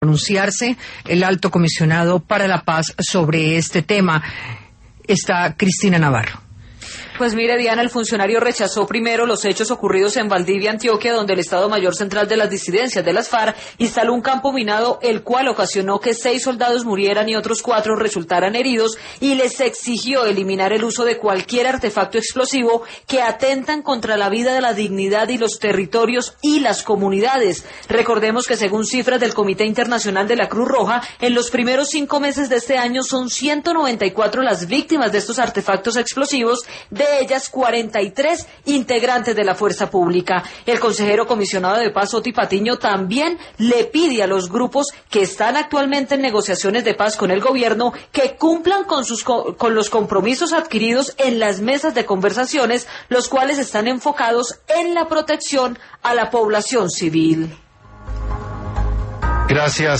pronunciarse el alto comisionado para la paz sobre este tema. Está Cristina Navarro. Pues mire, Diana, el funcionario rechazó primero los hechos ocurridos en Valdivia, Antioquia, donde el Estado Mayor Central de las Disidencias de las FARC instaló un campo minado, el cual ocasionó que 6 soldados murieran y otros 4 resultaran heridos, y les exigió eliminar el uso de cualquier artefacto explosivo que atentan contra la vida, de la dignidad y los territorios y las comunidades. Recordemos que según cifras del Comité Internacional de la Cruz Roja, en los primeros 5 meses de este año son 194 las víctimas de estos artefactos explosivos, de ellas 43 integrantes de la fuerza pública. El consejero comisionado de paz, Oti Patiño, también le pide a los grupos que están actualmente en negociaciones de paz con el gobierno que cumplan con los compromisos adquiridos en las mesas de conversaciones, los cuales están enfocados en la protección a la población civil. Gracias.